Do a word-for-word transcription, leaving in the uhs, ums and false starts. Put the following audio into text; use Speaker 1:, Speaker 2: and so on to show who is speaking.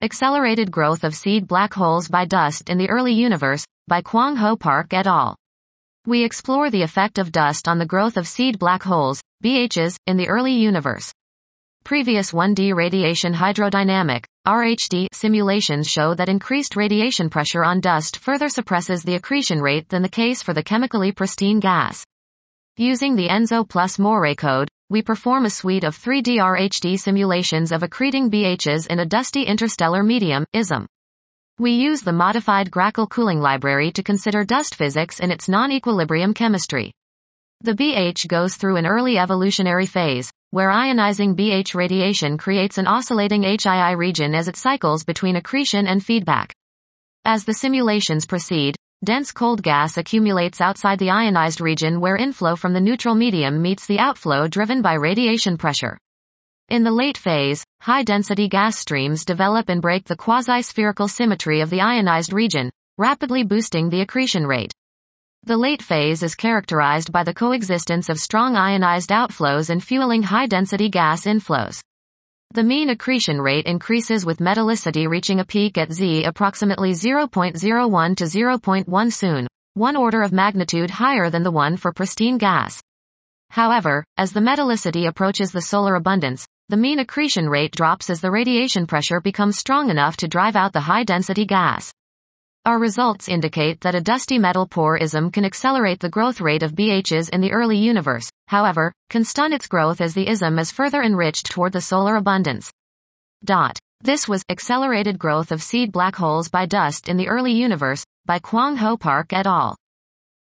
Speaker 1: Accelerated Growth of Seed Black Holes by Dust in the Early Universe, by Kwang Ho Park et al. We explore the effect of dust on the growth of seed black holes, B Hs, in the early universe. Previous one D radiation hydrodynamic, R H D, simulations show that increased radiation pressure on dust further suppresses the accretion rate than the case for the chemically pristine gas. Using the ENSO plus Moiré code, we perform a suite of three D R H D simulations of accreting B Hs in a dusty interstellar medium, I S M. We use the modified Grackle cooling library to consider dust physics in its non-equilibrium chemistry. The B H goes through an early evolutionary phase, where ionizing B H radiation creates an oscillating H I I region as it cycles between accretion and feedback. As the simulations proceed, dense cold gas accumulates outside the ionized region where inflow from the neutral medium meets the outflow driven by radiation pressure. In the late phase, high-density gas streams develop and break the quasi-spherical symmetry of the ionized region, rapidly boosting the accretion rate. The late phase is characterized by the coexistence of strong ionized outflows and fueling high-density gas inflows. The mean accretion rate increases with metallicity reaching a peak at Z approximately zero point zero one to zero point one soon, one order of magnitude higher than the one for pristine gas. However, as the metallicity approaches the solar abundance, the mean accretion rate drops as the radiation pressure becomes strong enough to drive out the high-density gas. Our results indicate that a dusty metal pore I S M can accelerate the growth rate of B Hs in the early universe, however, can stun its growth as the I S M is further enriched toward the solar abundance. Dot. This was Accelerated Growth of Seed Black Holes by Dust in the Early Universe, by Kwang Ho Park et al.